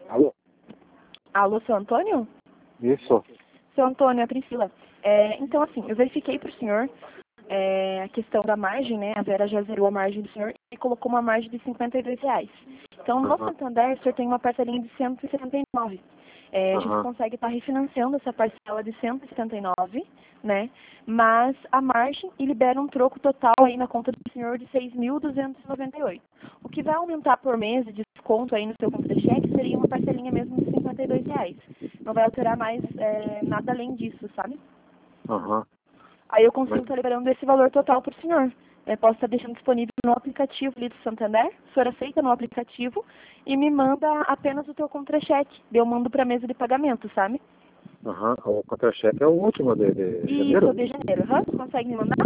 Alô? Alô, seu Antônio? Isso. Seu Antônio, é a Priscila. Então, assim, eu verifiquei para o senhor a questão da margem, né? A Vera já zerou a margem do senhor e colocou uma margem de R$ 52. Então, no Santander, o senhor tem uma parcelinha de 179. A gente consegue estar refinanciando essa parcela de 179, né? Mas a margem e libera um troco total aí na conta do senhor de 6.298. O que vai aumentar por mês de desconto aí no seu contra-cheque seria uma parcelinha mesmo de R$ 52. Não vai alterar mais nada além disso, sabe? Aí eu consigo estar liberando esse valor total para o senhor. Posso estar deixando disponível no aplicativo ali do Santander. O senhor aceita no aplicativo e me manda apenas o teu contra-cheque. Eu mando para a mesa de pagamento, sabe? O contra-cheque é o último de janeiro? Isso, de janeiro. Consegue me mandar?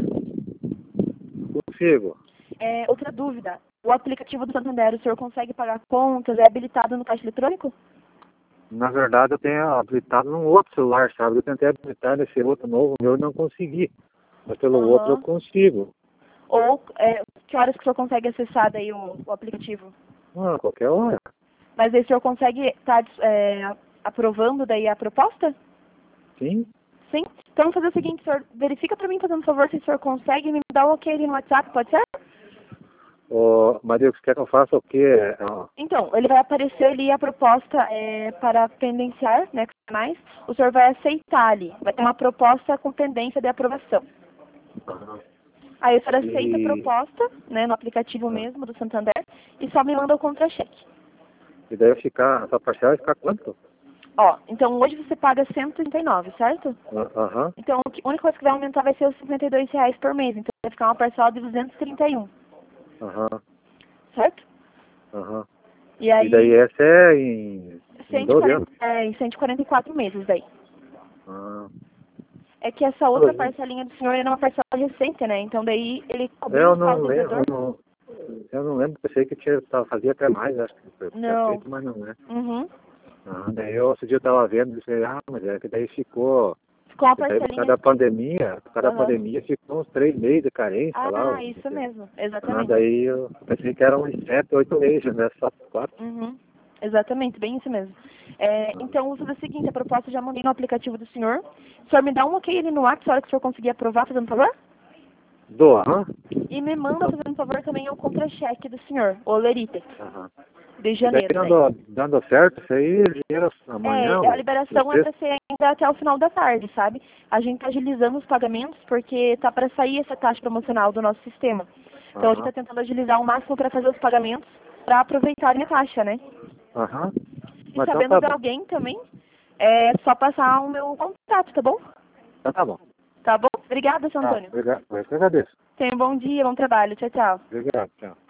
Consigo. Outra dúvida. O aplicativo do Santander, o senhor consegue pagar contas? É habilitado no caixa eletrônico? Na verdade, eu tenho habilitado num outro celular, sabe? Eu tentei habilitar nesse outro novo meu e não consegui. Mas pelo outro eu consigo. Ou que horas que o senhor consegue acessar daí o aplicativo? Qualquer hora. Mas aí o senhor consegue estar aprovando daí a proposta? Sim. Sim? Então vamos fazer o seguinte, senhor, verifica para mim, fazendo um favor, se o senhor consegue me dar o ok ali no WhatsApp, pode ser? Maria, você quer que eu faça o quê? Então, ele vai aparecer ali a proposta para pendenciar, né, canais. O senhor vai aceitar ali, vai ter uma proposta com pendência de aprovação. Aí o senhor aceita a proposta, né, no aplicativo mesmo do Santander, e só me manda o contra-cheque. E daí essa parcela vai ficar quanto? Então hoje você paga 139, certo? Então a única coisa que vai aumentar vai ser os R$ 52 por mês. Então vai ficar uma parcela de 231. Certo? E aí, daí essa é em 12 anos? em 144 meses daí. É que essa outra parcelinha do senhor era uma parcela recente, né? Então daí ele cobriu o saldo devedor. Eu não lembro, pensei que fazia até mais, acho que foi feito, mas não é. Daí esse dia eu estava vendo e disse, mas é que daí ficou a parcelinha. Por causa da pandemia ficou uns 3 meses de carência lá. Isso mesmo, exatamente. Daí eu pensei que eram uns 7, 8 meses, né? Só 4. Exatamente, bem isso mesmo. Então, vou fazer o seguinte, a proposta eu já mandei no aplicativo do senhor. O senhor me dá um ok ali no WhatsApp, a hora que o senhor conseguir aprovar, fazendo favor? E me manda, fazendo favor, também o contra-cheque do senhor, o Lerite, de janeiro. Dando certo, isso aí, dinheiro amanhã? A liberação é para ser ainda até o final da tarde, sabe? A gente está agilizando os pagamentos porque tá para sair essa taxa promocional do nosso sistema. Então, a gente está tentando agilizar o máximo para fazer os pagamentos para aproveitarem a taxa, né? E sabendo de alguém também, é só passar o meu contato, tá bom? Então tá bom. Tá bom? Obrigada, seu Antônio. Obrigado, eu que agradeço. Tenha um bom dia, bom trabalho. Tchau, tchau. Obrigado, tchau.